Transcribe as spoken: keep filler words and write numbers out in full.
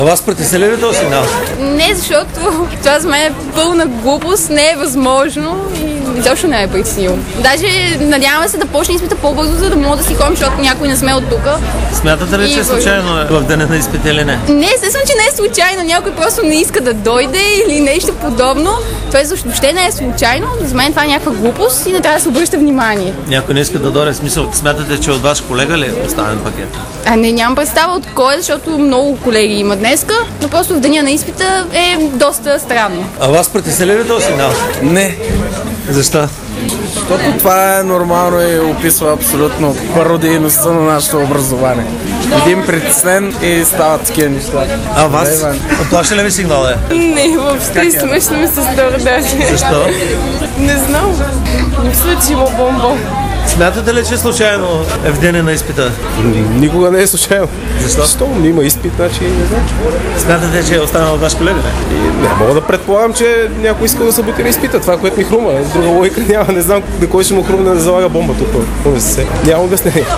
А вас притесняли ли този сигнал? Не, защото това за мен е пълна глупост, не е възможно и изобщо не е притеснило. Даже надяваме се да почне изпита по-бързо, за да мога да си ходим, защото някой не сме от тук. Смятате ли, че е случайно в деня на изпита или не? Не, естествено, че не е случайно. Някой просто не иска да дойде или нещо подобно. Това въобще не е случайно. За мен това е някаква глупост и не трябва да се обръща внимание. Някой не иска да дойде, в смисъл, смятате, че от ваш колега ли е оставен пакет? А не, нямам представа от кой, защото много колеги има днеска, но просто в деня на изпита е доста странно. А вас притесняли ли този сигнал? Не, Защо? защото това е нормално и описва абсолютно пародийността на нашето образование. Един притеснен и стават такива неща. А вас? Оплаши ли ви сигнала? Не, въобще смешно ми се стори даже. Защо? Не знам. Мисля, че има бомбон. Смятате ли, че случайно е в деня на изпита? Никога не е случайно. Защо? Защо? Не има изпит, значи не знам. Смятате, че е останал от ваш колега? И не мога да предполагам, че някой иска да саботира изпита. Това, което ми хрумва. Друга логика няма. Не знам на кой ще му хрумне да залага бомба тук. Няма обяснение.